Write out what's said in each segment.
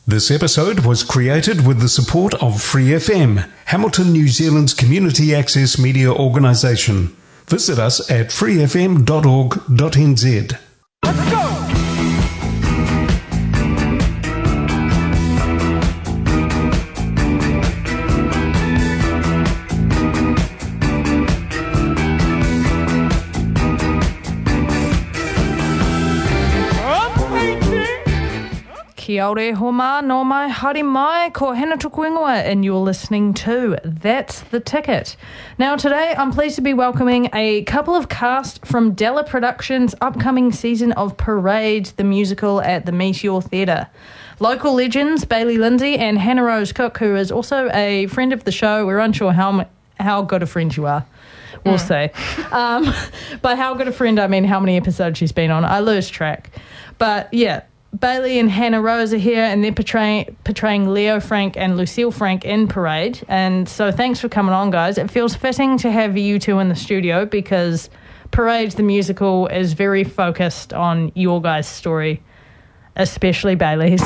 This episode was created with the support of Free FM, Hamilton, New Zealand's community access media organisation. Visit us at freefm.org.nz. Let's go! Kia ore homa no mai haere mai ko hena tuku ingoa, and you're listening to That's the Ticket. Now today I'm pleased to be welcoming a couple of cast from Della Productions' upcoming season of Parade the Musical at the Meteor Theatre. Local legends Bailey Lindsay and Hannah Rose Cook, who is also a friend of the show. We're unsure how good a friend you are. We'll see. By how good a friend I mean how many episodes she's been on. I lose track. But yeah, Bailey and Hannah Rose are here, and they're portraying Leo Frank and Lucille Frank in Parade. And so thanks for coming on, guys. It feels fitting to have you two in the studio because Parade the Musical is very focused on your guys' story, especially Bailey's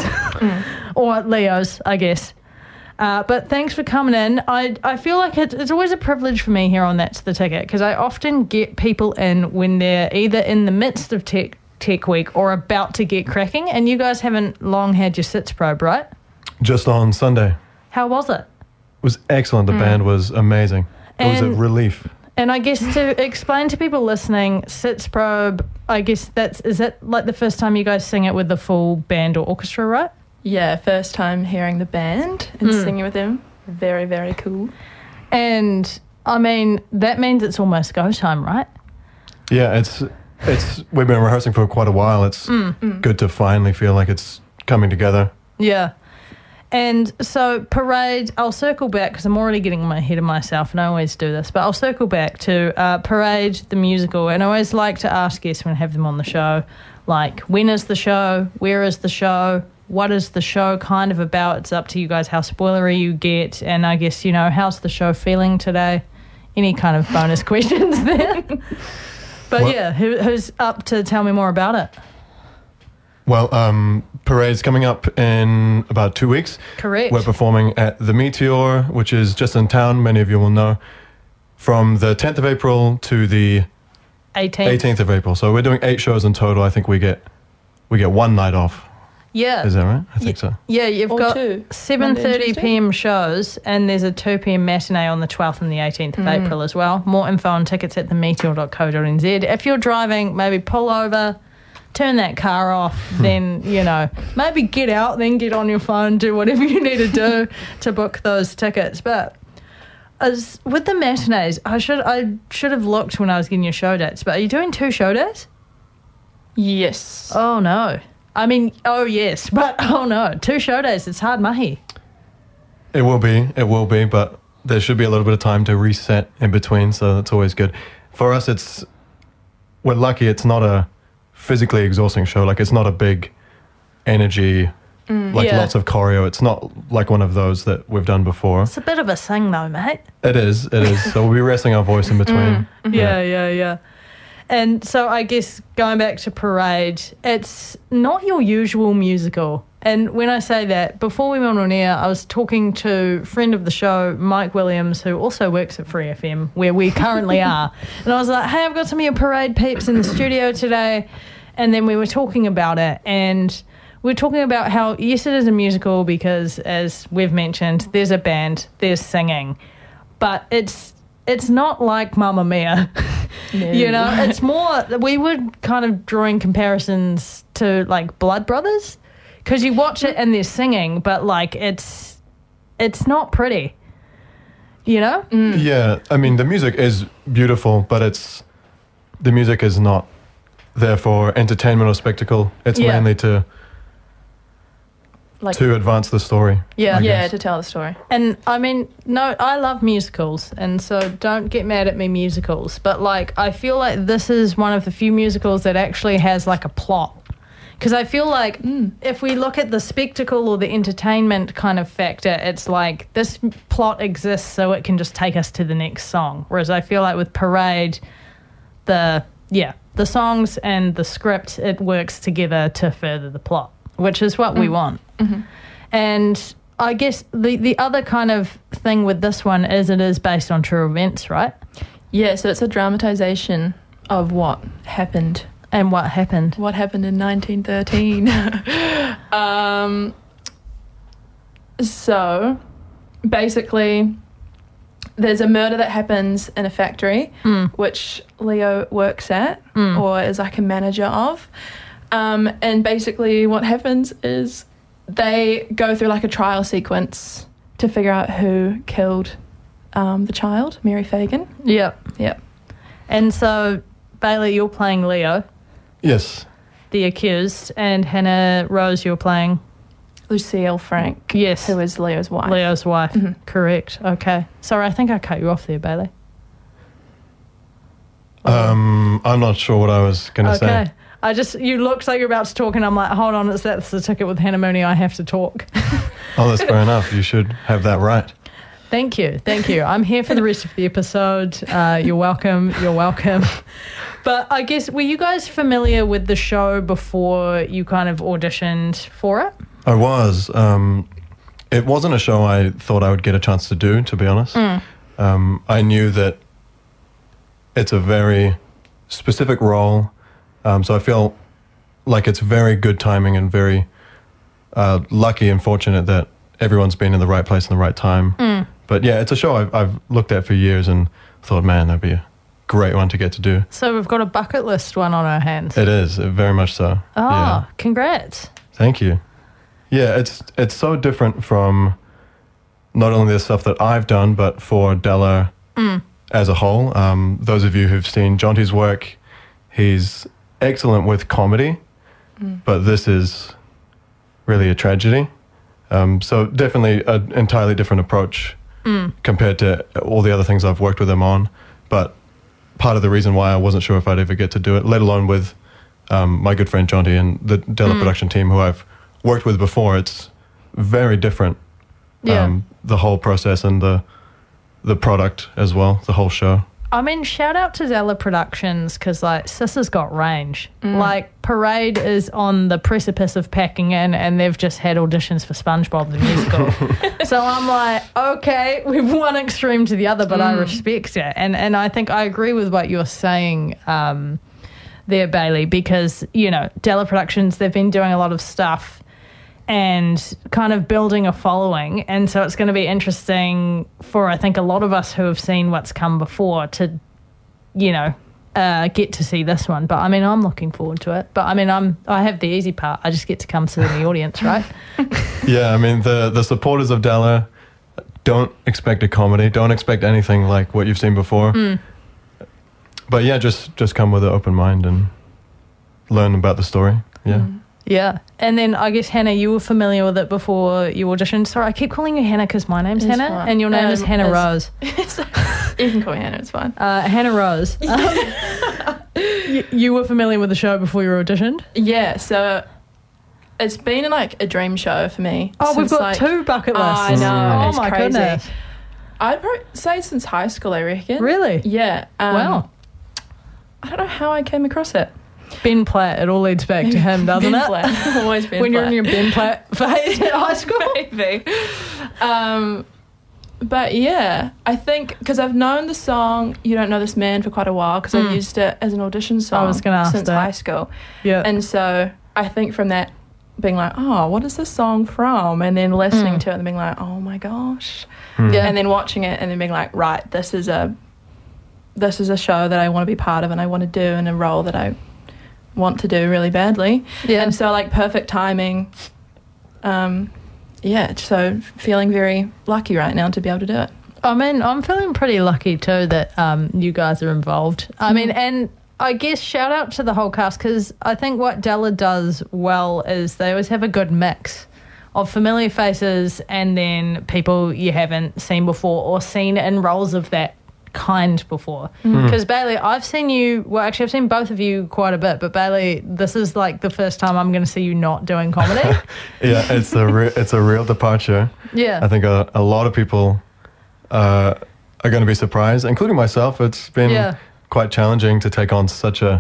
or Leo's, I guess. But thanks for coming in. I feel like it's always a privilege for me here on That's the Ticket because I often get people in when they're either in the midst of Tech Week or about to get cracking, and you guys haven't long had your SITS probe, right? Just on Sunday. That was it? It was excellent. The band was amazing. It was a relief. And I guess to explain to people listening, SITS probe, I guess is that like the first time you guys sing it with the full band or orchestra, right? Yeah, first time hearing the band and singing with them. Very, very cool. And I mean, that means it's almost go time, right? Yeah, we've been rehearsing for quite a while. It's good to finally feel like it's coming together. Yeah. And so Parade, I'll circle back because I'm already getting ahead of myself and I always do this, but I'll circle back to Parade the Musical, and I always like to ask guests when I have them on the show, like, when is the show? Where is the show? What is the show kind of about? It's up to you guys how spoilery you get, and I guess, how's the show feeling today? Any kind of bonus questions there? But who's up to tell me more about it? Well, Parade's coming up in about 2 weeks. Correct. We're performing at the Meteor, which is just in town. Many of you will know. From the 10th of April to the 18th of April. So we're doing 8 shows in total. I think we get 1 night off. Yeah. Is that right? I think so. Yeah, you've got 7:30 p.m. p.m. shows, and there's a 2 p.m. matinee on the 12th and the 18th of April as well. More info on tickets at themeteor.co.nz. If you're driving, maybe pull over, turn that car off, then, maybe get out, then get on your phone, do whatever you need to do to book those tickets. But as with the matinees, I should have looked when I was getting your show dates, but are you doing 2 show days? Yes. Oh, no. I mean, oh, yes, but oh, no. 2 show days, it's hard mahi. It will be, but there should be a little bit of time to reset in between, so that's always good. For us, we're lucky it's not a physically exhausting show. Like, it's not a big energy, lots of choreo. It's not like one of those that we've done before. It's a bit of a sing, though, mate. It is. So we'll be resting our voice in between. Yeah. And so I guess going back to Parade, it's not your usual musical. And when I say that, before we went on air, I was talking to a friend of the show, Mike Williams, who also works at Free FM, where we currently are. And I was like, hey, I've got some of your Parade peeps in the studio today. And then we were talking about it. And we were talking about how, yes, it is a musical because, as we've mentioned, there's a band, there's singing. But it's not like Mamma Mia. No. It's more, we were kind of drawing comparisons to like Blood Brothers, because you watch it and they're singing, but like it's not pretty, Yeah, I mean, the music is beautiful, but the music is not there for entertainment or spectacle. It's mainly to advance the story. Yeah, to tell the story. And I mean, no, I love musicals, and so don't get mad at me, musicals. But like, I feel like this is one of the few musicals that actually has like a plot. Because I feel like if we look at the spectacle or the entertainment kind of factor, it's like this plot exists so it can just take us to the next song. Whereas I feel like with Parade, the songs and the script, it works together to further the plot, which is what we want. Mm-hmm. And I guess the other kind of thing with this one is it is based on true events, right? Yeah, so it's a dramatisation of what happened. And what happened? What happened in 1913. So, basically, there's a murder that happens in a factory, which Leo works at, or is like a manager of. And basically what happens is they go through like a trial sequence to figure out who killed the child, Mary Fagan. Yep. And so, Bailey, you're playing Leo, Yes. the accused, and Hannah Rose, you're playing Lucille Frank, Yes. who is Leo's wife. Leo's wife. Correct. Okay. Sorry, I think I cut you off there, Bailey. I'm not sure what I was going to say. You looked like you're about to talk, and I'm like, hold on, that's the ticket with Hannah Mooney. I have to talk. Oh, that's fair enough. You should have that right. Thank you. I'm here for the rest of the episode. You're welcome. But I guess, were you guys familiar with the show before you kind of auditioned for it? I was. It wasn't a show I thought I would get a chance to do, to be honest. I knew that it's a very specific role, so I feel like it's very good timing and very lucky and fortunate that everyone's been in the right place in the right time. But yeah, it's a show I've looked at for years and thought, man, that'd be a great one to get to do. So we've got a bucket list one on our hands. It is, very much so. Oh, yeah. Congrats. Thank you. Yeah, it's so different from not only the stuff that I've done, but for Della as a whole. Those of you who've seen Jonty's work, he's excellent with comedy, but this is really a tragedy. So definitely an entirely different approach compared to all the other things I've worked with him on. But part of the reason why I wasn't sure if I'd ever get to do it, let alone with my good friend Jonty and the Della production team who I've worked with before, it's very different. The whole process and the product as well, the whole show. I mean, shout out to Della Productions, because like Sis has got range. Like Parade is on the precipice of packing in, and they've just had auditions for SpongeBob the musical. So I'm like, okay, we've one extreme to the other, but I respect it. And I think I agree with what you're saying there, Bailey, because, you know, Della Productions, they've been doing a lot of stuff and kind of building a following. And so it's going to be interesting for, I think, a lot of us who have seen what's come before to, you know, get to see this one. But I mean, I'm looking forward to it. But I mean, I have the easy part. I just get to come sit in the audience, right? Yeah, I mean, the supporters of Della don't expect a comedy, don't expect anything like what you've seen before. But yeah, just come with an open mind and learn about the story. Yeah. Yeah. And then I guess, Hannah, you were familiar with it before you auditioned. Sorry, I keep calling you Hannah because my name's Hannah and your name is Hannah Rose. You can call me Hannah, it's fine. Hannah Rose. You were familiar with the show before you auditioned? Yeah, so it's been like a dream show for me. Oh, we've got two bucket lists. I know. Oh, my crazy. goodness. I'd probably say since high school, I reckon. Really? Yeah. Wow. I don't know how I came across it. Ben Platt, it all leads back to him, doesn't Ben it? Platt. Always Ben when Platt. you're in your Ben Platt phase at high school. Maybe. But yeah, I think because I've known the song "You Don't Know This Man" for quite a while, because I've used it as an audition song I was gonna ask since that. high school. Yeah. And so I think from that, being like, oh, what is this song from? And then listening to it and being like, oh my gosh. Yeah. And then watching it and then being like, right, this is a show that I want to be part of and I want to do, and a role that I want to do really badly. Yeah. And so like perfect timing. Yeah, so feeling very lucky right now to be able to do it. I mean, I'm feeling pretty lucky too that you guys are involved. I mean, and I guess shout out to the whole cast, because I think what Della does well is they always have a good mix of familiar faces and then people you haven't seen before or seen in roles of that kind before. Because Bailey, I've seen you, well actually I've seen both of you quite a bit, but Bailey, this is like the first time I'm going to see you not doing comedy. Yeah, it's a real departure. Yeah. I think a lot of people are going to be surprised, including myself. It's been quite challenging to take on such a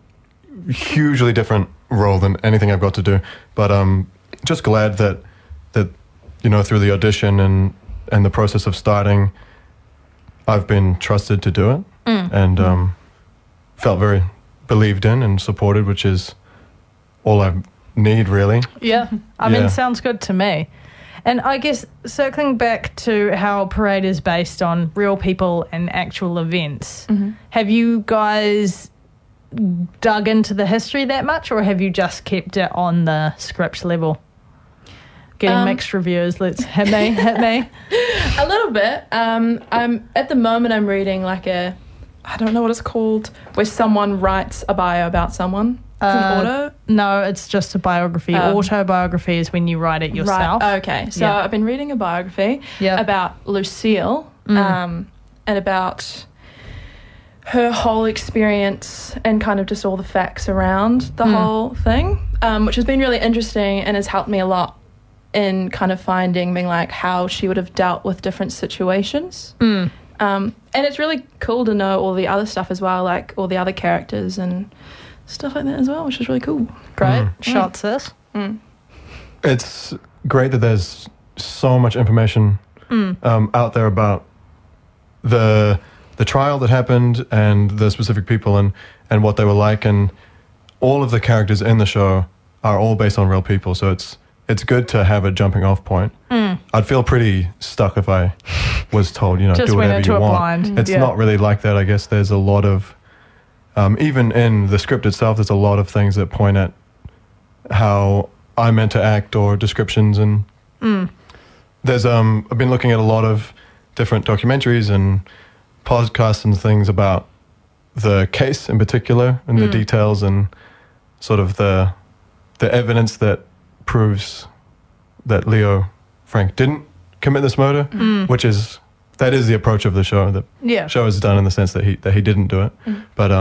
hugely different role than anything I've got to do. But just glad that that, through the audition and the process of starting, I've been trusted to do it and felt very believed in and supported, which is all I need, really. Yeah. I mean, sounds good to me. And I guess circling back to how Parade is based on real people and actual events, have you guys dug into the history that much, or have you just kept it on the script level? Getting mixed reviews. Let's hit me. A little bit. I'm at the moment I'm reading like I don't know what it's called, where someone writes a bio about someone. It's an auto? No, it's just a biography. Autobiography is when you write it yourself. Right. Okay. So I've been reading a biography about Lucille and about her whole experience and kind of just all the facts around the whole thing, which has been really interesting and has helped me a lot in kind of being like how she would have dealt with different situations. And it's really cool to know all the other stuff as well, like all the other characters and stuff like that as well, which is really cool. Great. Shots, sis. It's great that there's so much information out there about the trial that happened and the specific people and what they were like, and all of the characters in the show are all based on real people, so it's good to have a jumping off point. I'd feel pretty stuck if I was told, just do whatever you want. Blind. It's not really like that. I guess there's a lot of even in the script itself, there's a lot of things that point at how I'm meant to act or descriptions. And there's I've been looking at a lot of different documentaries and podcasts and things about the case in particular and the details and sort of the evidence that proves that Leo Frank didn't commit this murder, that is the approach of the show. The show is done in the sense that he didn't do it. But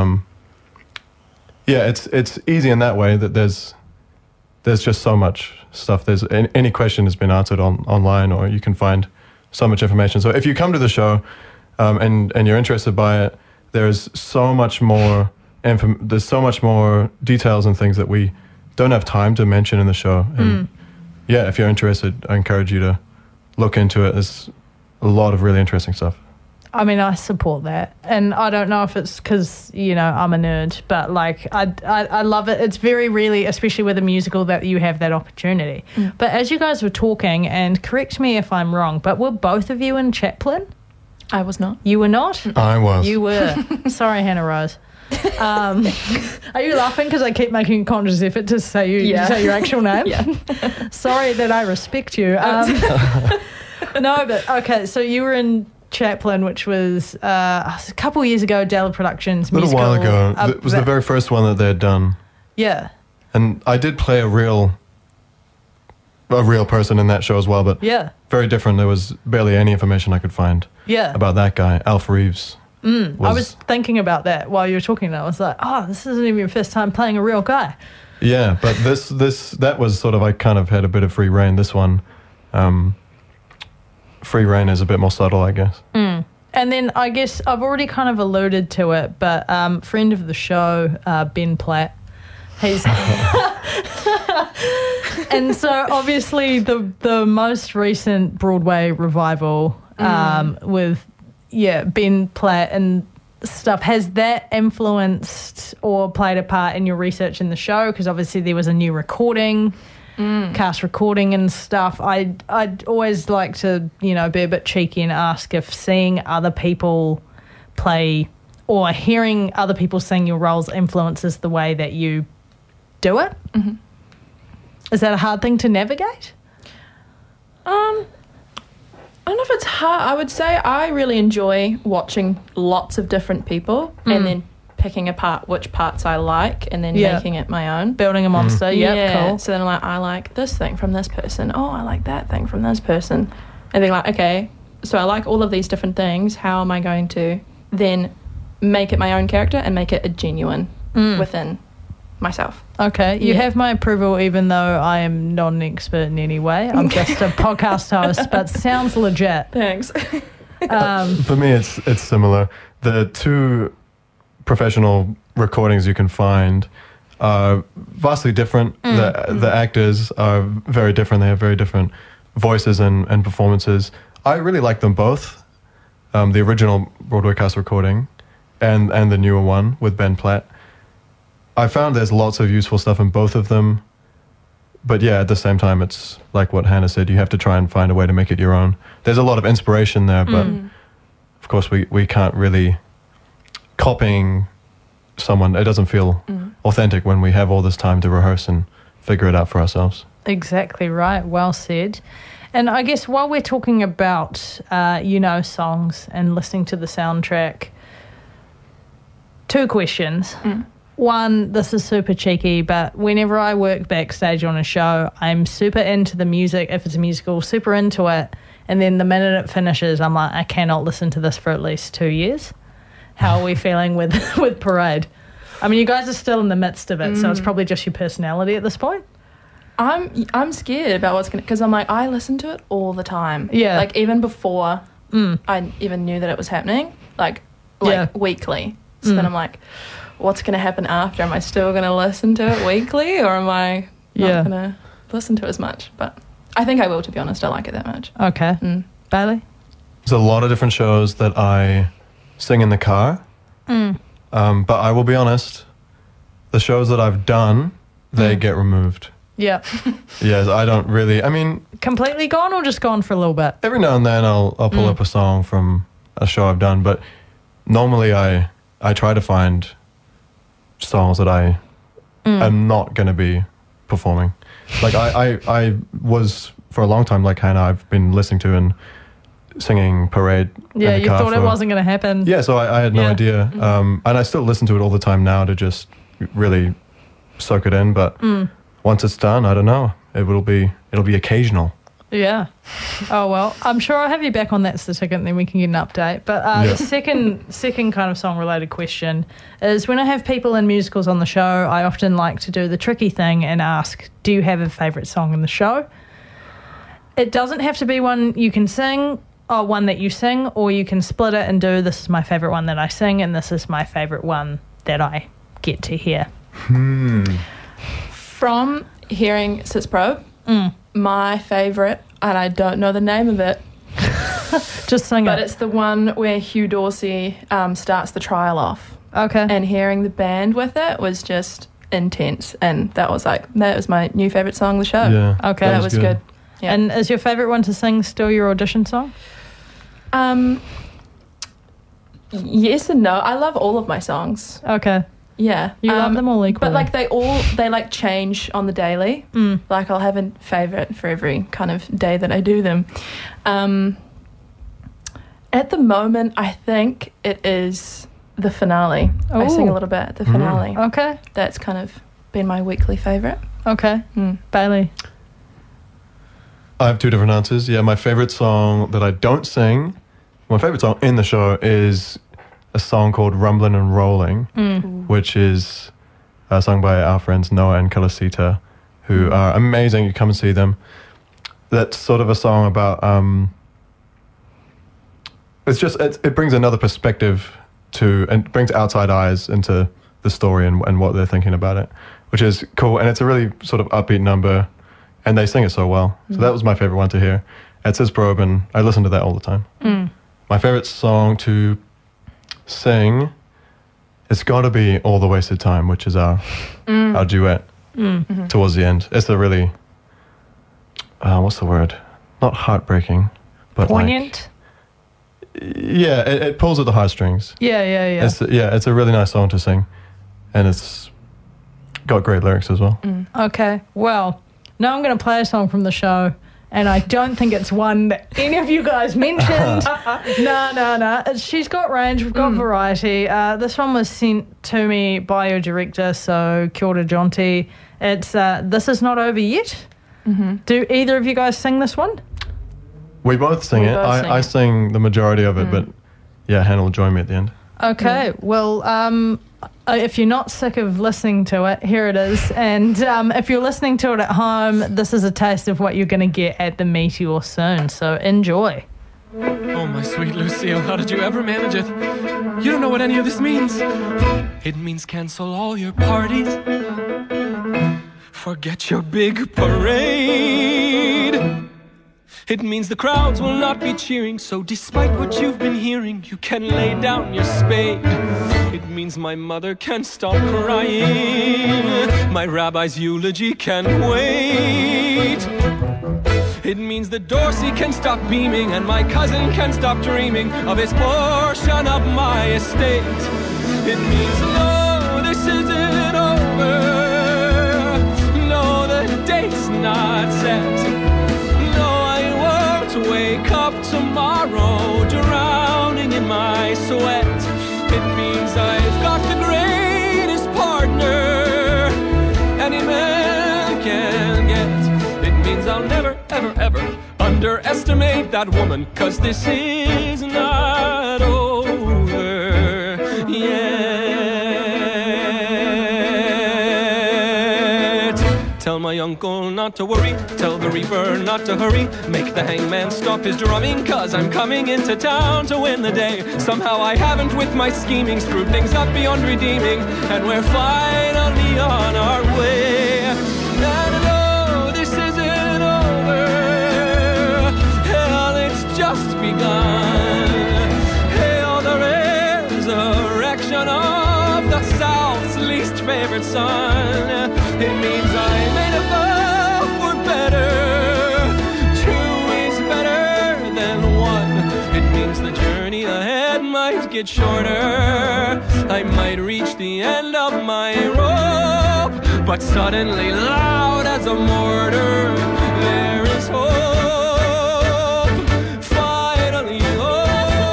it's easy in that way that there's just so much stuff. There's any question has been answered online, or you can find so much information. So if you come to the show and you're interested by it, there's so much more there's so much more details and things that we don't have time to mention in the show. And if you're interested, I encourage you to look into it. There's a lot of really interesting stuff. I mean, I support that, and I don't know if it's because I'm a nerd, but like I love it. It's very rarely, especially with a musical, that you have that opportunity. But as you guys were talking, and correct me if I'm wrong, but were both of you in Chaplin? I was not. You were not? I was. You were. Sorry, Hannah Rose. Are you laughing because I keep making a conscious effort to say say your actual name? Sorry that I respect you. No, but okay. So you were in Chaplin, which was a couple of years ago, Della Productions musical. A little while ago. It was the very first one that they had done. Yeah. And I did play a real person in that show as well, but very different. There was barely any information I could find about that guy, Alf Reeves. I was thinking about that while you were talking. I was like, this isn't even your first time playing a real guy. Yeah, but that was sort of, I kind of had a bit of free reign. This one, free reign is a bit more subtle, I guess. And then I guess I've already kind of alluded to it, but friend of the show, Ben Platt, he's... And so obviously the most recent Broadway revival with Ben Platt and stuff, has that influenced or played a part in your research in the show? Because obviously there was a new recording, cast recording and stuff. I'd always like to be a bit cheeky and ask if seeing other people play or hearing other people sing your roles influences the way that you do it. Is that a hard thing to navigate? I don't know if it's hard. I would say I really enjoy watching lots of different people and then picking apart which parts I like and then making it my own. Building a monster, cool. So then I like this thing from this person. Oh, I like that thing from this person. And then okay, so I like all of these different things. How am I going to then make it my own character and make it a genuine within myself? Okay, you have my approval, even though I am not an expert in any way. I'm just a podcast host, but sounds legit. Thanks. For me, it's similar. The two professional recordings you can find are vastly different. The actors are very different. They have very different voices and performances. I really like them both. The original Broadway cast recording and the newer one with Ben Platt. I found there's lots of useful stuff in both of them. But yeah, at the same time, it's like what Hannah said, you have to try and find a way to make it your own. There's a lot of inspiration there, but of course we can't really copying someone. It doesn't feel authentic when we have all this time to rehearse and figure it out for ourselves. Exactly right. Well said. And I guess while we're talking about, songs and listening to the soundtrack, 2 questions. One, this is super cheeky, but whenever I work backstage on a show, I'm super into the music. If it's a musical, super into it. And then the minute it finishes, I'm like, I cannot listen to this for at least 2 years. How are we feeling with Parade? I mean, you guys are still in the midst of it, so it's probably just your personality at this point. I'm scared about what's going to... Because I'm like, I listen to it all the time. Yeah. Like, even before I even knew that it was happening. Like weekly. So then I'm like... What's going to happen after? Am I still going to listen to it weekly, or am I not going to listen to it as much? But I think I will, to be honest. I like it that much. Okay. Bailey? There's a lot of different shows that I sing in the car. But I will be honest, the shows that I've done, they get removed. Yeah. Yes, I don't really... I mean... Completely gone or just gone for a little bit? Every now and then I'll pull up a song from a show I've done, but normally I try to find... songs that I am not going to be performing. Like I was for a long time, like Hannah, I've been listening to and singing Parade. Yeah, you thought it wasn't going to happen. Yeah, so I had no idea. And I still listen to it all the time now to just really soak it in. But once it's done, I don't know. It'll be occasional. Yeah. Oh, well, I'm sure I'll have you back on That's the Ticket and then we can get an update. But the second kind of song-related question is when I have people in musicals on the show, I often like to do the tricky thing and ask, do you have a favourite song in the show? It doesn't have to be one you can sing or one that you sing, or you can split it and do, this is my favourite one that I sing and this is my favourite one that I get to hear. From hearing Sits Probe, my favourite, and I don't know the name of it. Just sing it. But it's the one where Hugh Dorsey starts the trial off. Okay. And hearing the band with it was just intense. And that was my new favourite song of the show. Yeah. Okay. That was good. Yeah. And is your favourite one to sing still your audition song? Yes and no. I love all of my songs. Okay. Yeah. You love them all equally. But like they change on the daily. Like I'll have a favourite for every kind of day that I do them. At the moment, I think it is the finale. I sing a little bit at the finale. Okay. That's kind of been my weekly favourite. Okay. Bailey? I have 2 different answers. Yeah, my favourite song that I don't sing, my favourite song in the show is a song called Rumblin' and Rolling, which is sung by our friends Noah and Kalasita, who are amazing. You come and see them. That's sort of a song about... it brings another perspective to, and brings outside eyes into the story and what they're thinking about it, which is cool. And it's a really sort of upbeat number, and they sing it so well. So that was my favorite one to hear. It says Probe, and I listen to that all the time. My favorite song to sing, it's got to be All the Wasted Time, which is our duet towards the end. It's a really, what's the word? Not heartbreaking, but poignant. Yeah, it pulls at the heartstrings. Yeah. It's a really nice song to sing, and it's got great lyrics as well. Okay, well, now I'm going to play a song from the show, and I don't think it's one that any of you guys mentioned. No. She's got range, we've got variety. This one was sent to me by your director, so kia ora, Jonty. It's This Is Not Over Yet. Do either of you guys sing this one? We both sing it. I sing the majority of it, but yeah, Hannah will join me at the end. Okay, well, if you're not sick of listening to it, here it is. And if you're listening to it at home, this is a taste of what you're going to get at the Meteor soon. So enjoy. Oh, my sweet Lucille, how did you ever manage it? You don't know what any of this means. It means cancel all your parties. Forget your big parade. It means the crowds will not be cheering, so despite what you've been hearing, you can lay down your spade. It means my mother can stop crying, my rabbi's eulogy can wait. It means that Dorsey can stop beaming, and my cousin can stop dreaming of his portion of my estate. It means, no, this isn't over. No, the date's not set. No, I won't wake up tomorrow drowning in my sweat. It means I've got the greatest partner any man can get. It means I'll never, ever, ever underestimate that woman, 'cause this is not over yet. Tell my uncle not to worry, tell the reaper not to hurry, make the hangman stop his drumming, 'cause I'm coming into town to win the day. Somehow I haven't with my scheming screwed things up beyond redeeming, and we're finally on our way. And no, this isn't over, hell, it's just begun. Hail the resurrection of the South's least favorite son. It means I made a vow for better. Two is better than one. It means the journey ahead might get shorter. I might reach the end of my rope, but suddenly loud as a mortar, there is hope. Finally, hope.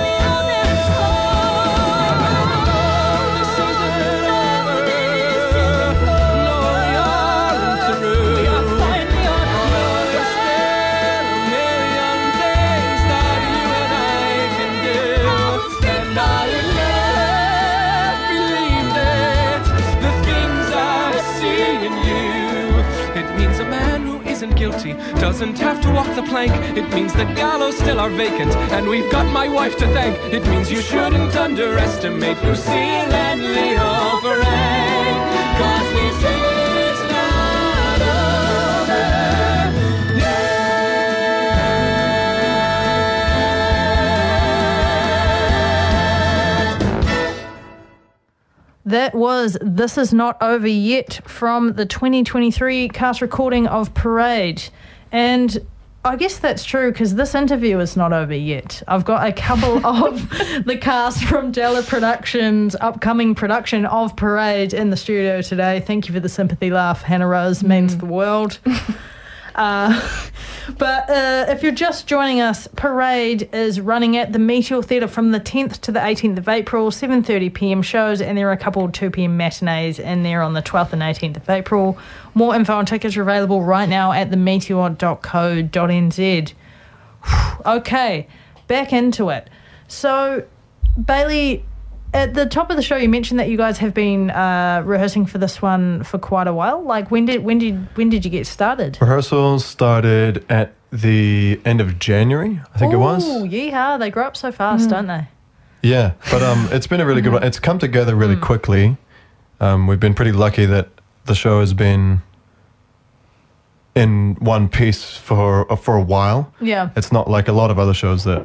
This isn't over. No, we aren't through. There's still a million things that you and I can do. And I believe that the things I see in you. It means a man who isn't guilty doesn't have to walk the plank. It means the gallows still are vacant, and we've got my wife to thank. It means you shouldn't underestimate Lucille and Leo Ferrang, 'cause this is not over yet. That was This Is Not Over Yet from the 2023 cast recording of Parade. And I guess that's true, because this interview is not over yet. I've got a couple of the cast from Della Productions' upcoming production of Parade in the studio today. Thank you for the sympathy laugh, Hannah Rose. Means the world. But if you're just joining us, Parade is running at the Meteor Theatre from the 10th to the 18th of April, 7:30pm shows, and there are a couple of 2pm matinees in there on the 12th and 18th of April. More info and tickets are available right now at themeteor.co.nz. Okay, back into it. So, Bailey, at the top of the show, you mentioned that you guys have been rehearsing for this one for quite a while. Like, when did you get started? Rehearsals started at the end of January, I think it was. Oh, yeehaw. They grow up so fast, don't they? Yeah, but it's been a really good one. It's come together really quickly. We've been pretty lucky that the show has been in one piece for a while. Yeah. It's not like a lot of other shows that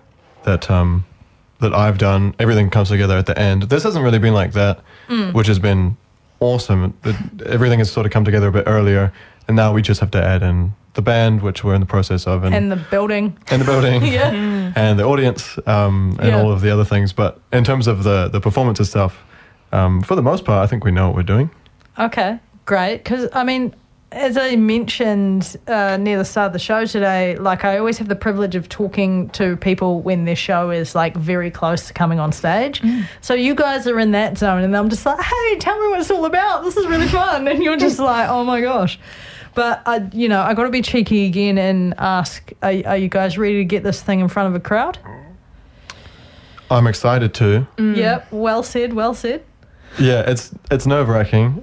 I've done. Everything comes together at the end. This hasn't really been like that, which has been awesome. Everything has sort of come together a bit earlier, and now we just have to add in the band, which we're in the process of, And the building. yeah, and the audience, and all of the other things. But in terms of the performance and stuff, for the most part, I think we know what we're doing. Okay, great. Because, I mean, as I mentioned near the start of the show today, like, I always have the privilege of talking to people when their show is, like, very close to coming on stage. So you guys are in that zone, and I'm just like, hey, tell me what it's all about. This is really fun. And you're just like, oh, my gosh. But, I got to be cheeky again and ask, are you guys ready to get this thing in front of a crowd? I'm excited to. Yep, well said, well said. Yeah, it's nerve-wracking.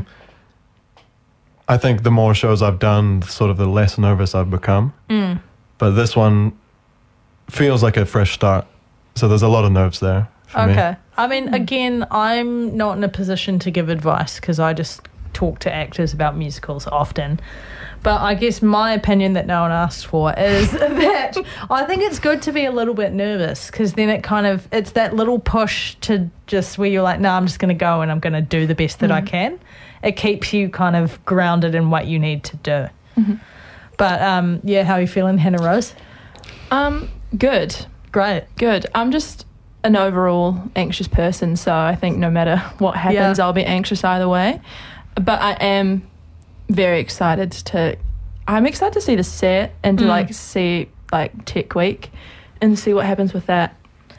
I think the more shows I've done, sort of the less nervous I've become. But this one feels like a fresh start. So there's a lot of nerves there for me. Okay. I mean, again, I'm not in a position to give advice because I just talk to actors about musicals often. But I guess my opinion that no one asked for is that I think it's good to be a little bit nervous, because then it's that little push to just where you're like, no, I'm just going to go and I'm going to do the best that I can. It keeps you kind of grounded in what you need to do. Mm-hmm. But how are you feeling, Hannah Rose? Good. Great. Good. I'm just an overall anxious person, so I think no matter what happens, I'll be anxious either way. But I am very excited I'm excited to see the set and to see Tech Week and see what happens with that.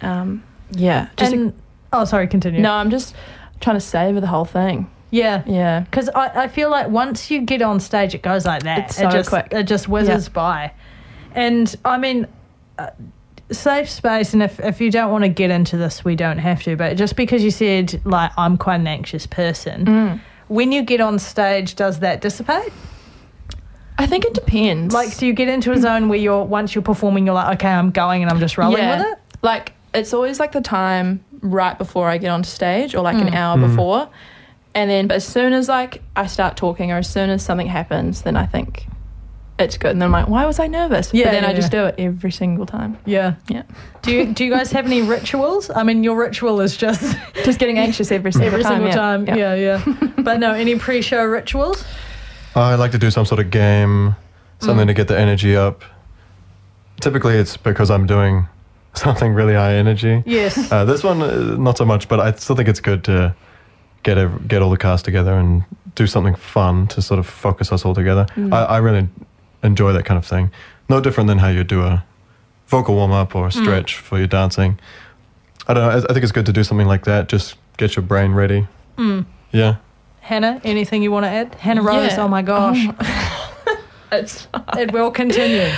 Sorry, continue. No, I'm just trying to savor the whole thing. Yeah. Because I feel like once you get on stage, it goes like that. It's so quick. It just whizzes by. And I mean, safe space, and if you don't want to get into this, we don't have to, but just because you said, like, I'm quite an anxious person, when you get on stage, does that dissipate? I think it depends. Like, do you get into a zone where once you're performing, you're like, okay, I'm going and I'm just rolling with it? Like, it's always like the time right before I get onto stage, or like an hour before. And then, but as soon as like I start talking, or as soon as something happens, then I think it's good. And then I'm like, why was I nervous? Yeah, but then I just do it every single time. Yeah. Do you guys have any rituals? I mean, your ritual is just getting anxious every single time. Yeah. But no, any pre-show rituals? I like to do some sort of game, something to get the energy up. Typically, it's because I'm doing something really high energy. Yes. This one, not so much, but I still think it's good to get all the cast together and do something fun to sort of focus us all together. I really enjoy that kind of thing. No different than how you do a vocal warm-up or a stretch for your dancing. I don't know, I think it's good to do something like that, just get your brain ready. Yeah. Hannah, anything you want to add? Hannah Rose, oh my gosh. It will continue.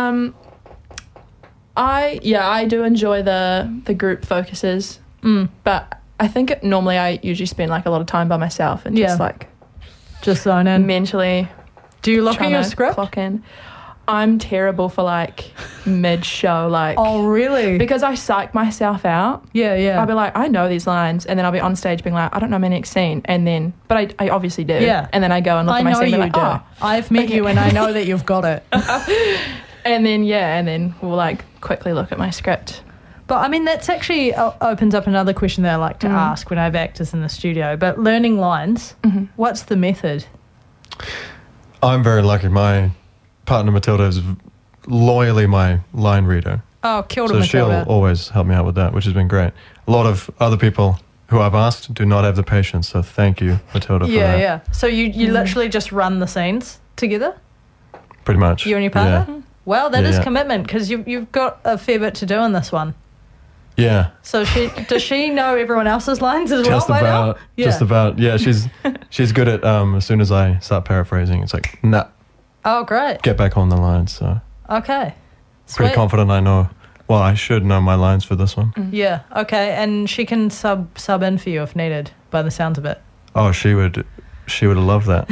I do enjoy the group focuses, but I think normally I usually spend like a lot of time by myself and just zone in. Mentally. Do you look at your script? Clock in. I'm terrible for like mid-show, like. Oh, really? Because I psych myself out. Yeah. I'll be like, I know these lines, and then I'll be on stage being like, I don't know my next scene, and then, but I obviously do. Yeah. And then I go and look at my scene and be like, oh. I've met you and I know that you've got it. And then we'll like quickly look at my script. But I mean, that's actually opens up another question that I like to ask when I have actors in the studio. But learning lines, what's the method? I'm very lucky. My partner Matilda is loyally my line reader. Oh, kia ora, so Matilda. She'll always help me out with that, which has been great. A lot of other people who I've asked do not have the patience, so thank you, Matilda, for that. Yeah. So you literally just run the scenes together? Pretty much. You and your partner? Yeah. Well, that is commitment, because you've got a fair bit to do in this one. Yeah. So does she know everyone else's lines as just well? About, yeah. Just about. Yeah, she's good at as soon as I start paraphrasing, it's like, nah. Oh, great. Get back on the lines. So okay. Sweet. Pretty confident I know. Well, I should know my lines for this one. Yeah. Okay, and she can sub in for you if needed, by the sounds of it. Oh, she would love that.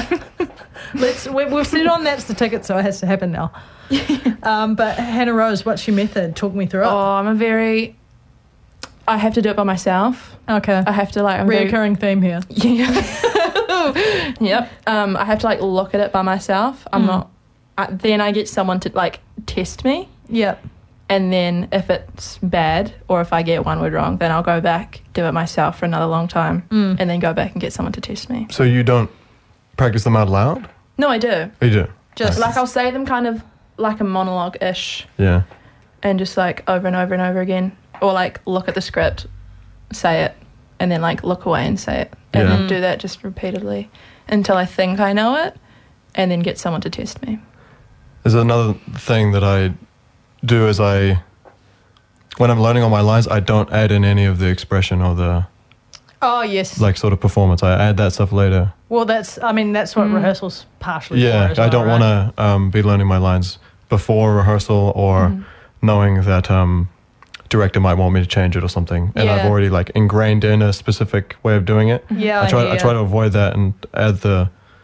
We've said on that's the ticket, so it has to happen now. But Hannah Rose, what's your method? Talk me through it. Oh, I have to do it by myself. Okay. I have to reoccurring theme here. Yeah. Yep. I have to like look at it by myself. I'm not. Then I get someone to like test me. Yep. And then if it's bad or if I get one word wrong, then I'll go back, do it myself for another long time, and then go back and get someone to test me. So you don't practice them out loud? No, I do. You do? Just like I'll say them kind of like a monologue-ish. Yeah. And just like over and over and over again. Or like look at the script, say it, and then like look away and say it. And then do that just repeatedly until I think I know it, and then get someone to test me. There's another thing that I do is when I'm learning all my lines, I don't add in any of the expression or the like sort of performance. I add that stuff later. Well, that's what rehearsal's partially for as well, I don't want to be learning my lines before rehearsal or knowing that director might want me to change it or something, and I've already like ingrained in a specific way of doing it. Yeah, I try to avoid that and add the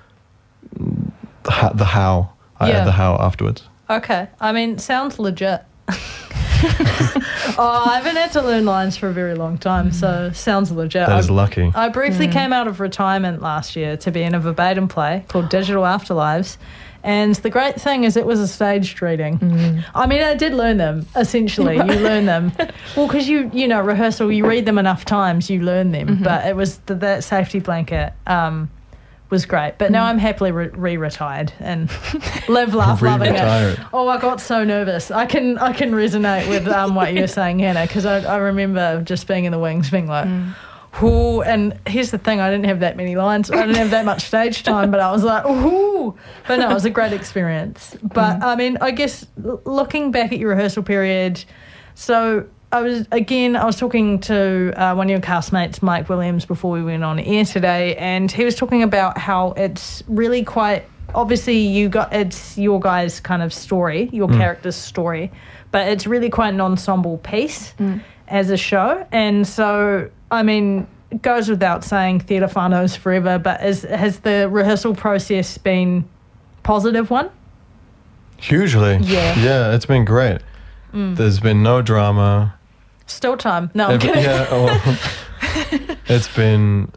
how. I add the how afterwards. Okay. I mean, sounds legit. I haven't had to learn lines for a very long time, so sounds legit. That is lucky. I briefly came out of retirement last year to be in a verbatim play called Digital Afterlives, And the great thing is it was a staged reading. I mean, I did learn them, essentially. You learn them. Well, because you know, rehearsal, you read them enough times, you learn them. But it was that safety blanket was great. But now I'm happily re-retired and live, laugh, loving it. Oh, I got so nervous. I can resonate with what you were saying, Hannah, because I remember just being in the wings being like, ooh, and here's the thing, I didn't have that many lines. I didn't have that much stage time, but I was like, ooh. But no, it was a great experience. But, I mean, I guess looking back at your rehearsal period, so I was talking to one of your castmates, Mike Williams, before we went on air today, and he was talking about how it's really quite, obviously it's your guys' kind of story, your character's story, but it's really quite an ensemble piece as a show. And so, I mean, it goes without saying, theatre whānau's forever, but has the rehearsal process been a positive one? Hugely. Yeah, it's been great. There's been no drama. Still time. No, I'm kidding. Yeah, it's been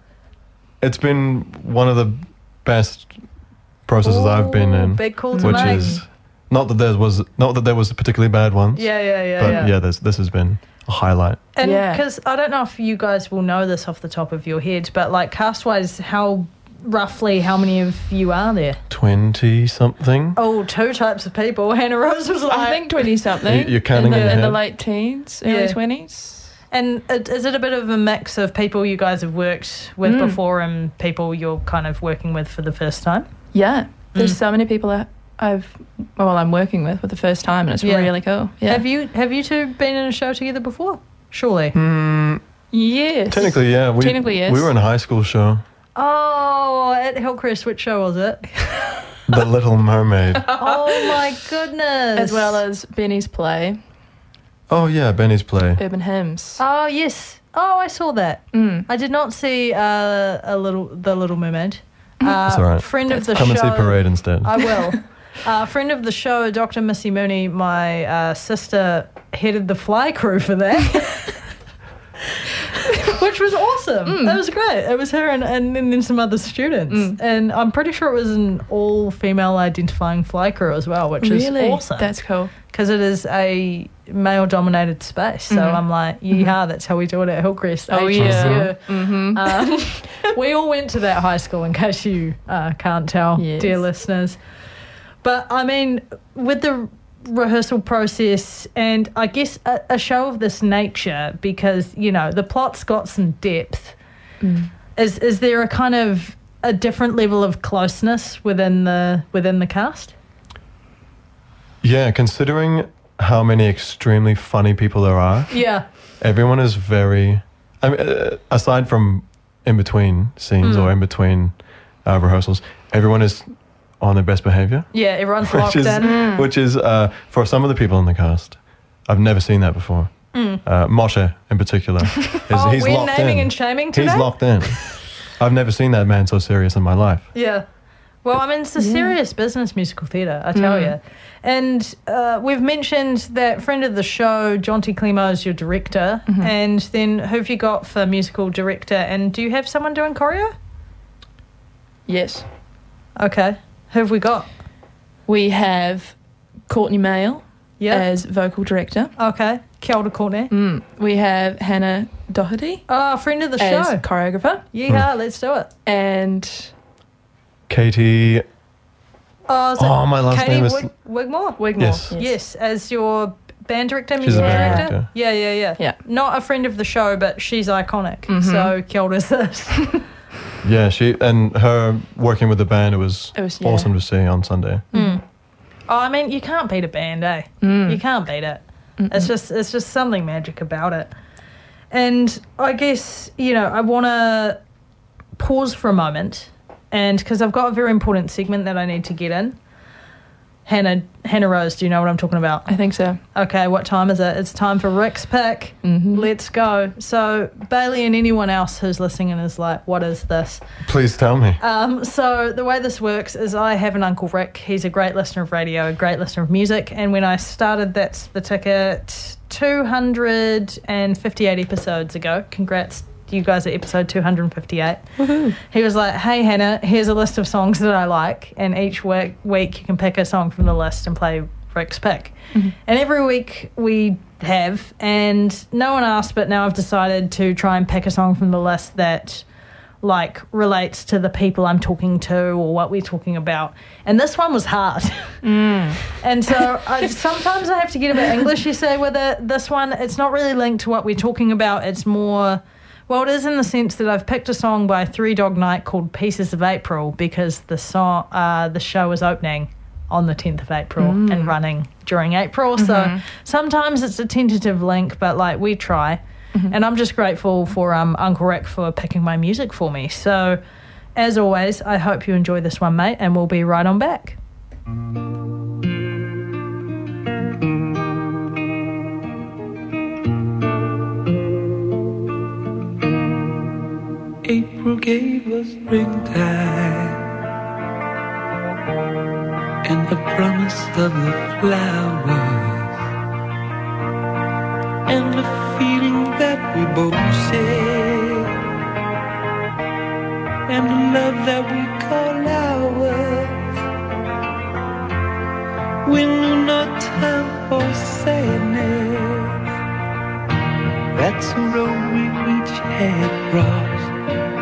one of the best processes I've been in. Big call to which make. is not that there was particularly bad ones. Yeah. But this has been a highlight. And because I don't know if you guys will know this off the top of your head, but like cast-wise, roughly how many of you are there? 20-something. Oh, two types of people. Hannah Rose was like, I think 20-something. You're counting in the late teens, early 20s. And is it a bit of a mix of people you guys have worked with before and people you're kind of working with for the first time? Yeah. There's so many people I'm working with for the first time, and it's really cool. Yeah. Have you two been in a show together before? Surely. Yes. Technically, yeah. Yes. We were in a high school show. Oh, at Hillcrest, which show was it? The Little Mermaid. Oh my goodness. As well as Benny's play, Oh yeah, Benny's play. Urban Hymns. Oh yes. Oh, I saw that. I did not see The Little Mermaid. That's all right. Friend of the Come show. and see Parade instead. I will. Friend of the show, Dr. Missy Mooney, my sister, headed the fly crew for that. Which was awesome. It was great. It was her and then some other students. And I'm pretty sure it was an all-female identifying fly crew as well, which is awesome. That's cool. Because it is a male-dominated space. So I'm like, that's how we do it at Hillcrest. Oh, HSU. We all went to that high school, in case you can't tell, dear listeners. But, I mean, with the rehearsal process and I guess a show of this nature, because, you know, the plot's got some depth, is there a kind of a different level of closeness within the cast? Yeah, considering how many extremely funny people there are. Yeah. Everyone is very... I mean, aside from in between scenes or in between rehearsals, everyone is on their best behaviour. Yeah, everyone's locked in. Which is, for some of the people in the cast, I've never seen that before. Moshe, in particular. He's we're locked naming in. and shaming today? He's locked in. I've never seen that man so serious in my life. Yeah. Well, I mean, it's a serious business, musical theatre, I tell you. And we've mentioned that friend of the show, Jonty Clemo, is your director. And then who have you got for musical director? And do you have someone doing choreo? Yes. Okay. Who have we got? We have Courtney Mayle as vocal director. Okay. Kia ora, Courtney. We have Hannah Doherty. Oh, friend of the as show. choreographer. Yeah, let's do it. And Katie... my last Katie name is... Wigmore? Yes. As your band director, She's music a band director? director. Yeah. Not a friend of the show, but she's iconic. So kia ora sis. Yeah, her working with the band, it was awesome to see on Sunday. Oh, I mean, you can't beat a band, eh? You can't beat it. It's just something magic about it. And I guess, you know, I want to pause for a moment, and because I've got a very important segment that I need to get in. Hannah Rose, do you know what I'm talking about? I think so. Okay, what time is it? It's time for Rick's Pick. Let's go. So, Bailey and anyone else who's listening and is like, what is this? Please tell me. So, the way this works is I have an Uncle Rick. He's a great listener of radio, a great listener of music. And when I started That's the Ticket 258 episodes ago, congrats you guys are episode 258. He was like, hey, Hannah, here's a list of songs that I like, and each week you can pick a song from the list and play Rick's Pick. And every week we have, and no one asked, but now I've decided to try and pick a song from the list that like relates to the people I'm talking to or what we're talking about. And this one was hard. And so sometimes I have to get a bit English, you say, with it. This one, it's not really linked to what we're talking about. It's more, well, it is in the sense that I've picked a song by Three Dog Night called Pieces of April because the show is opening on the 10th of April and running during April. So sometimes it's a tentative link, but like we try. And I'm just grateful for Uncle Rick for picking my music for me. So, as always, I hope you enjoy this one, mate, and we'll be right on back. April gave us springtime and the promise of the flowers and the feeling that we both share and the love that we call ours. We knew no time for sadness. That's the road we each had crossed.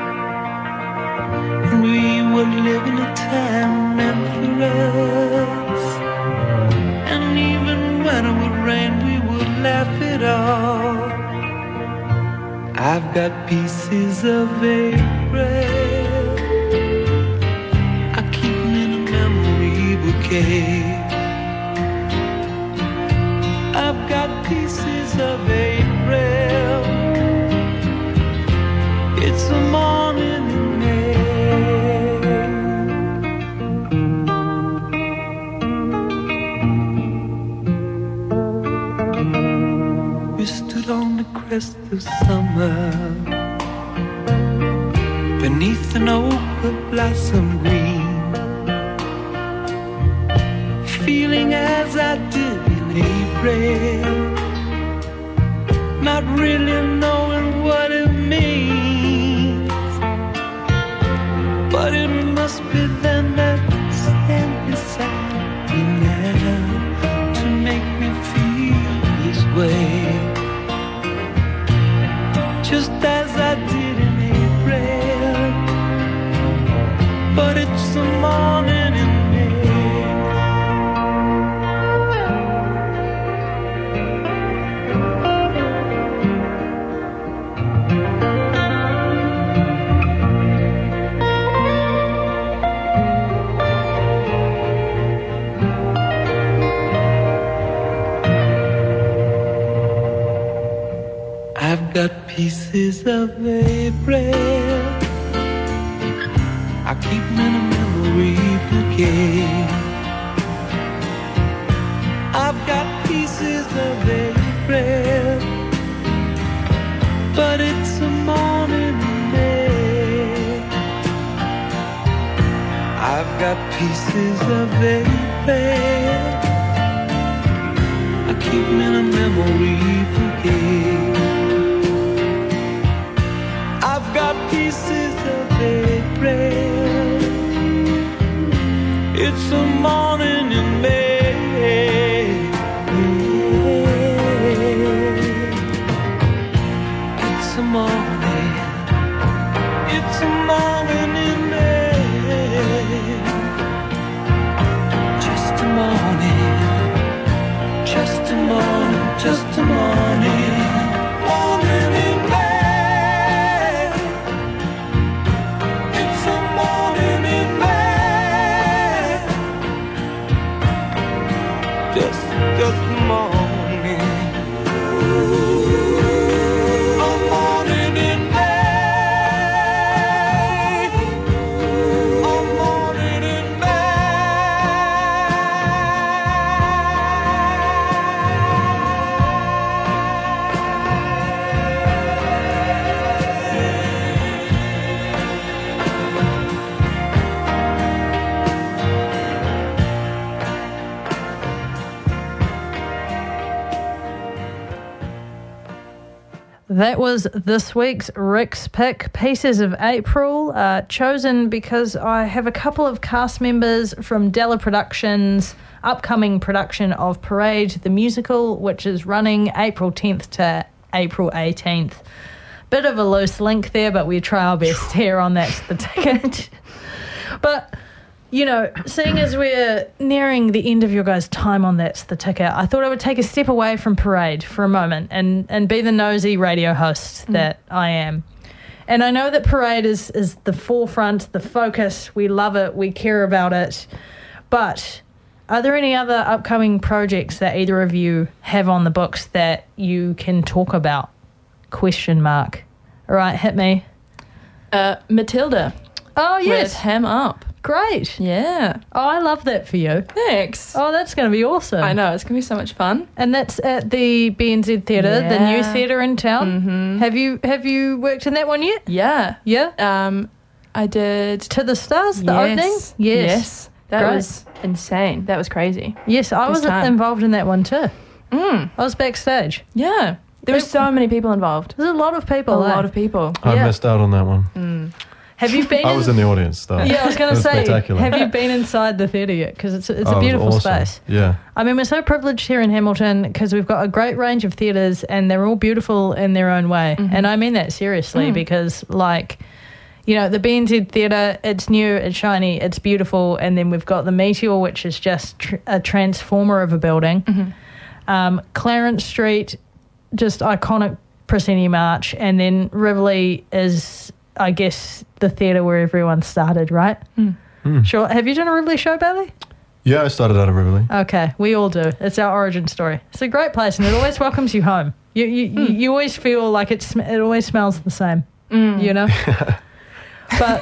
And we were living a time meant for us. And even when it would rain, we would laugh it off. I've got pieces of April. I keep them in a memory bouquet. I've got pieces of April. It's a morning in May. We stood on the crest of summer beneath an oak of blossom green, feeling as I did in April, not really knowing what it means, but it must be them that stand beside me now to make me feel this way, just as I did in April, but it's the morning in May. I've got pieces of April. I keep them in a memory bouquet. I've got pieces of April, but it's a morning in May. I've got pieces of April. I keep them in a memory bouquet. I've got pieces of April. It's a morning in May. It's a morning. It's a morning in May. Just a morning. Just a morning. Just a morning. Morning in May. Just a morning, a morning in May, a morning in That was this week's Rick's Pick, Pieces of April, chosen because I have a couple of cast members from Della Productions' upcoming production of Parade the Musical, which is running April 10th to April 18th. Bit of a loose link there, but we try our best here on That's the Ticket. But, you know, seeing as we're nearing the end of your guys' time on That's the Ticket, I thought I would take a step away from Parade for a moment and be the nosy radio host that I am. And I know that Parade is the forefront, the focus. We love it. We care about it. But are there any other upcoming projects that either of you have on the books that you can talk about? ? All right, hit me. Matilda. Oh, yes. With Ham Up. Great. Yeah. Oh, I love that for you. Thanks. Oh, that's going to be awesome. I know, it's going to be so much fun. And that's at the BNZ Theatre, the new theatre in town. Mm-hmm. Have you worked in that one yet? Yeah. Yeah? I did. To the Stars, the opening? Yes. That Great. was insane. That was crazy. Yes, I was involved in that one too. Mm. I was backstage. Yeah. There were so many people involved. There's a lot of people. A lot of people. I missed out on that one. Have you been? I was in the audience, though. Yeah, I was going to say, spectacular. have you been inside the theatre yet? Because it's a beautiful awesome. space. Yeah. I mean, we're so privileged here in Hamilton because we've got a great range of theatres and they're all beautiful in their own way. Mm-hmm. And I mean that seriously because, like, you know, the BNZ Theatre, it's new, it's shiny, it's beautiful. And then we've got the Meteor, which is just a transformer of a building. Mm-hmm. Clarence Street, just iconic proscenium arch. And then Rivoli is, I guess, the theatre where everyone started, right? Sure. Have you done a Rivoli show, Bailey? Yeah, I started out of Rivoli. Okay, we all do. It's our origin story. It's a great place and it always welcomes you home. You always feel like it always smells the same, you know? But,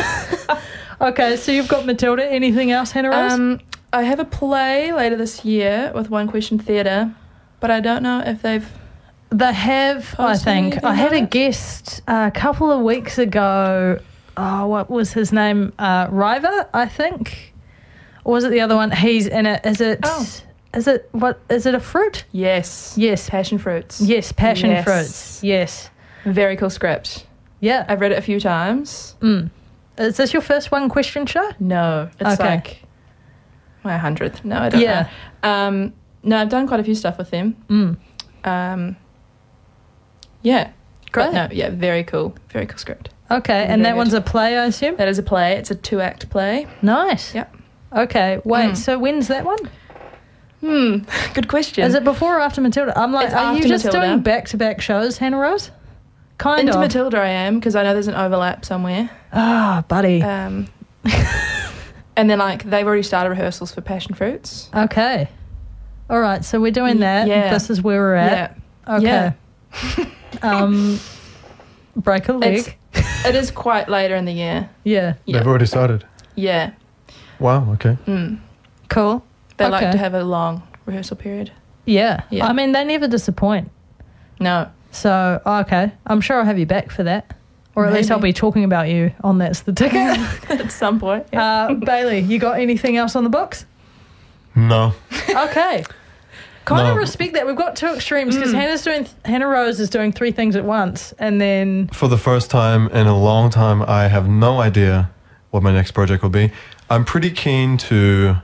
okay, so you've got Matilda. Anything else, Hannah Rose? I have a play later this year with One Question Theatre, but I don't know if they've... They have, I think. I had a guest a couple of weeks ago. Oh, what was his name? Riva, I think. Or was it the other one? He's in it. Is it a fruit? Yes. Yes. Passion fruits. Yes, passion fruits. Yes. Very cool script. Yeah. I've read it a few times. Is this your first One Question show? No. It's like my 100th. No, I don't know. No, I've done quite a few stuff with them. Yeah. Great. But no, yeah, very cool. Very cool script. Okay, and that one's a play, I assume? That is a play. It's a 2-act play. Nice. Yep. Okay, wait, so when's that one? Good question. Is it before or after Matilda? I'm like, It's are you after just Matilda. doing back-to-back shows, Hannah Rose? Kind Into of. Matilda I am, because I know there's an overlap somewhere. Ah, buddy. And then, like, they've already started rehearsals for Passion Fruits. Okay. All right, so we're doing that. Yeah. This is where we're at. Yeah. Okay. Yeah. Break a leg. It is quite later in the year. Yeah. They've already started. Yeah. Wow, okay. Cool. They like Okay. to have a long rehearsal period. Yeah. Yeah. I mean, they never disappoint. No. So, okay. I'm sure I'll have you back for that. Or at least I'll Maybe. be talking about you on That's the Ticket. At some point. Yeah. Bailey, you got anything else on the books? No. Okay. Kind of No. respect that. We've got two extremes because Hannah Rose is doing three things at once, and then For the first time in a long time, I have no idea what my next project will be. I'm pretty keen to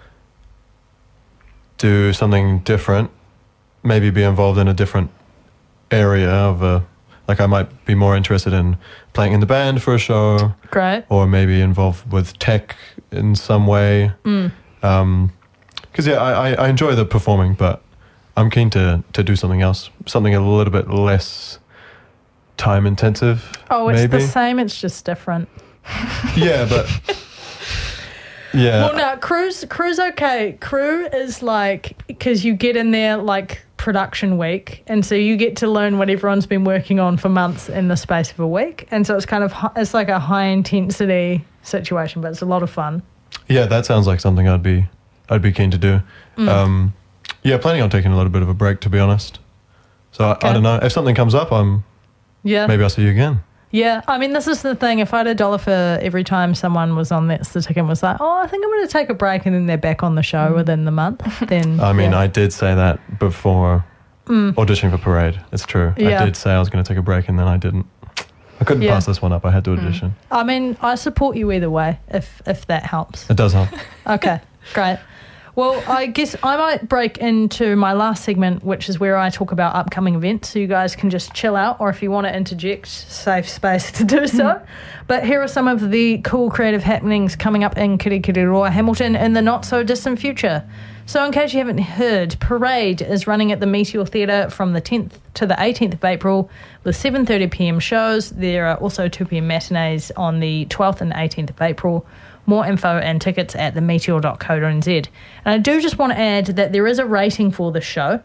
do something different, maybe be involved in a different area of a, like I might be more interested in playing in the band for a show, great. or maybe involved with tech in some way. Because I enjoy the performing, but I'm keen to do something else, something a little bit less time intensive. Oh, it's maybe. the same. It's just different. Yeah, but yeah. Well, no, crew's okay. Crew is like, because you get in there like production week, and so you get to learn what everyone's been working on for months in the space of a week, and so it's kind of it's like a high intensity situation, but it's a lot of fun. Yeah, that sounds like something I'd be keen to do. Yeah, planning on taking a little bit of a break, to be honest. So I don't know if something comes up. Maybe I'll see you again. Yeah, I mean, this is the thing. If I had $1 for every time someone was on That's the Ticket and was like, oh, I think I'm going to take a break, and then they're back on the show within the month, then... I mean, I did say that before auditioning for Parade. It's true. Yeah. I did say I was going to take a break, and then I didn't. I couldn't Yeah. pass this one up. I had to audition. I mean, I support you either way, if that helps. It does help. Okay, great. Well, I guess I might break into my last segment, which is where I talk about upcoming events, so you guys can just chill out, or if you want to interject, safe space to do so. But here are some of the cool creative happenings coming up in Kirikiriroa, Hamilton, in the not-so-distant future. So in case you haven't heard, Parade is running at the Meteor Theatre from the 10th to the 18th of April with 7:30pm shows. There are also 2pm matinees on the 12th and 18th of April. More info and tickets at themeteor.co.nz. And I do just want to add that there is a rating for this show.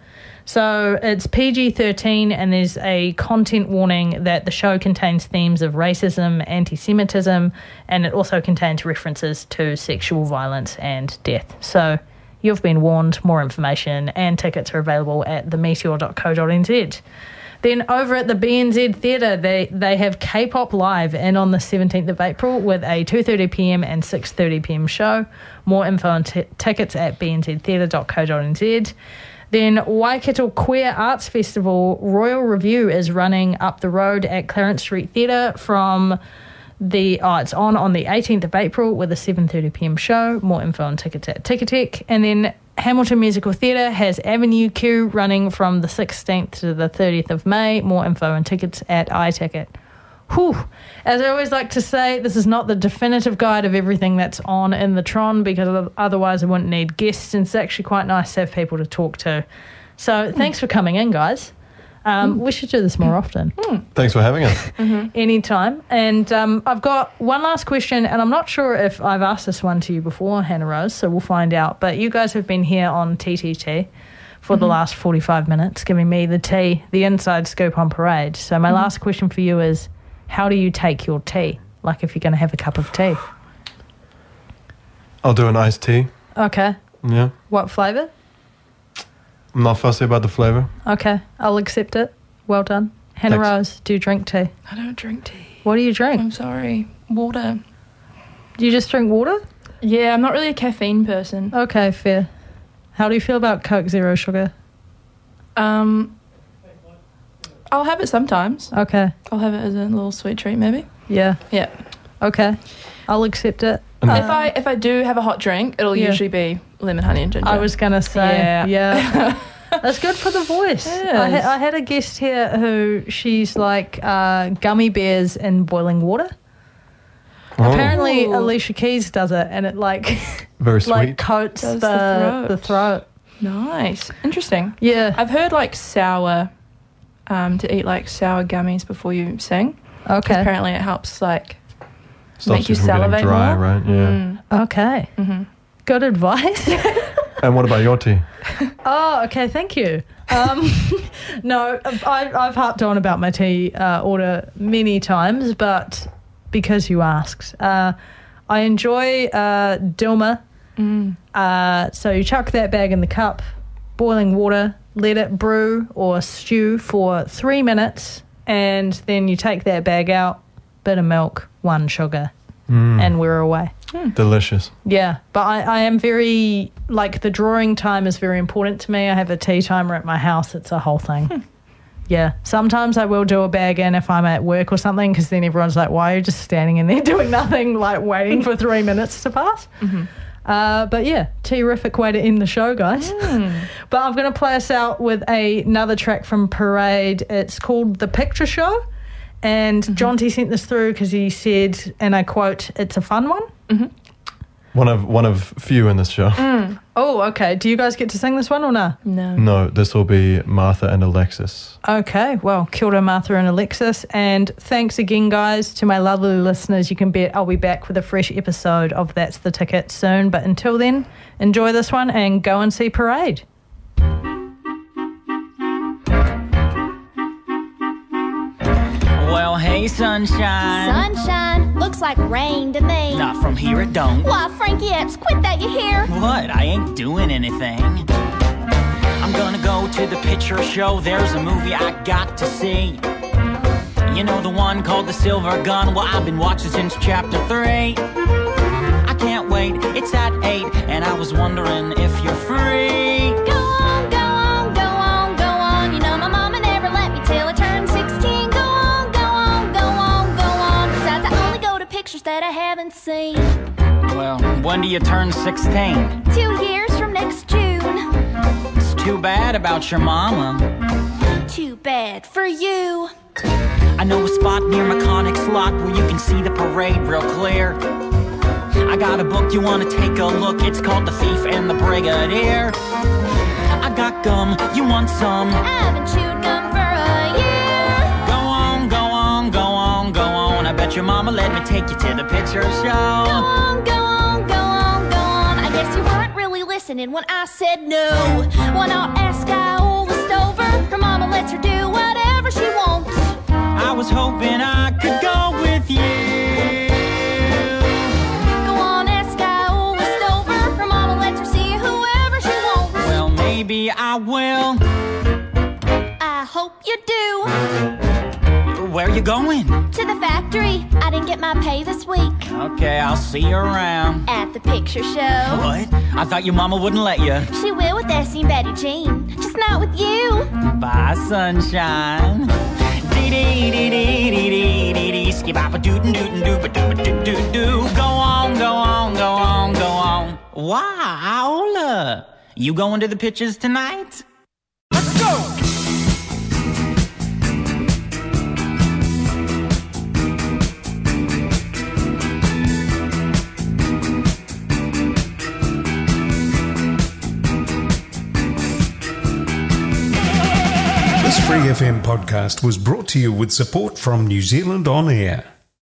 So it's PG-13, and there's a content warning that the show contains themes of racism, anti-Semitism, and it also contains references to sexual violence and death. So you've been warned. More information and tickets are available at themeteor.co.nz. Then over at the BNZ Theatre, they have K-pop Live in on the 17th of April with a 2:30pm and 6:30pm show. More info and tickets at bnztheatre.co.nz. Then Waikato Queer Arts Festival Royal Review is running up the road at Clarence Street Theatre from it's on the 18th of April with a 7:30pm show. More info and tickets at Ticketek. And then Hamilton Musical Theatre has Avenue Q running from the 16th to the 30th of May. More info and tickets at iTicket. Whew. As I always like to say, this is not the definitive guide of everything that's on in the Tron, because otherwise I wouldn't need guests, and it's actually quite nice to have people to talk to. So thanks for coming in, guys. We should do this more often. Thanks for having us. Anytime. And I've got one last question, and I'm not sure if I've asked this one to you before, Hannah Rose, so we'll find out. But you guys have been here on TTT for the last 45 minutes, giving me the inside scoop on Parade. So my last question for you is, how do you take your tea? Like if you're going to have a cup of tea. I'll do an iced tea. Okay. Yeah. What flavour? I'm not fussy about the flavour. Okay. I'll accept it. Well done. Hannah Thanks. Rose, do you drink tea? I don't drink tea. What do you drink? I'm sorry. Water. Do you just drink water? Yeah, I'm not really a caffeine person. Okay, fair. How do you feel about Coke Zero Sugar? I'll have it sometimes. Okay. I'll have it as a little sweet treat, maybe. Yeah. Yeah. Okay. I'll accept it. If I do have a hot drink, it'll Yeah. usually be lemon, honey, and ginger. I was going to say, Yeah. That's good for the voice. It is. I had a guest here who she's like gummy bears in boiling water. Oh, Apparently Ooh. Alicia Keys does it, and it like very sweet. like coats Does the throat. Nice. Interesting. Yeah. I've heard like sour, to eat like sour gummies before you sing. 'Cause Okay. apparently it helps like Stops make you from getting salivate dry, more. right? Yeah. Okay. Good advice. And what about your tea? Oh, okay. Thank you. No, I've harped on about my tea order many times, but because you asked, I enjoy Dilma. So you chuck that bag in the cup, boiling water, let it brew or stew for 3 minutes, and then you take that bag out, bit of milk, 1 sugar, and we're away. Delicious. Yeah, but I am very, like, the drawing time is very important to me. I have a tea timer at my house. It's a whole thing. Yeah, sometimes I will do a bag in if I'm at work or something, because then everyone's like, why are you just standing in there doing nothing, like waiting for 3 minutes to pass? But yeah, terrific way to end the show, guys. But I'm going to play us out with another track from Parade. It's called The Picture Show. And John T sent this through because he said, and I quote, "It's a fun one." One of few in this show. Oh, okay. Do you guys get to sing this one or no? No. No, this will be Martha and Alexis. Okay, well, kia ora, Martha and Alexis. And thanks again, guys, to my lovely listeners. You can bet I'll be back with a fresh episode of That's the Ticket soon. But until then, enjoy this one and go and see Parade. Well, hey, sunshine. Sunshine, looks like rain to me. Not from here, it don't. Why, Frankie Epps, quit that, you hear? What? I ain't doing anything. I'm gonna go to the picture show. There's a movie I got to see. You know, the one called The Silver Gun? Well, I've been watching since chapter 3. I can't wait, it's at 8, and I was wondering if you're free. Go on, go on, go on, go on. You scene. Well, when do you turn 16? 2 years from next June. It's too bad about your mama. Too bad for you. I know a spot near Mechanic's Lot where you can see the parade real clear. I got a book, you wanna take a look? It's called The Thief and the Brigadier. I got gum, you want some? I haven't chewed gum for a year. Go on, go on, go on, go on. I bet your mama let me take you to the picture show. Go on, go on, go on, go on. I guess you weren't really listening when I said no. When our ask I always over, her mama lets her do whatever she wants. I was hoping I could go with you. Go on, ask I always over, her mama lets her see whoever she wants. Well, maybe I will. I hope you do. Where you going? To the factory. I didn't get my pay this week. Okay, I'll see you around. At the picture show. What? I thought your mama wouldn't let you. She will with Essie and Betty Jean. Just not with you. Bye, sunshine. Dee-dee-dee-dee-dee-dee-dee-dee. Skip-bop-a-doot-and-doot-a-doot-a-doot-doo. Go on, go on, go on, go on. Wow. You going to the pictures tonight? Let's go! This Free FM podcast was brought to you with support from New Zealand On Air.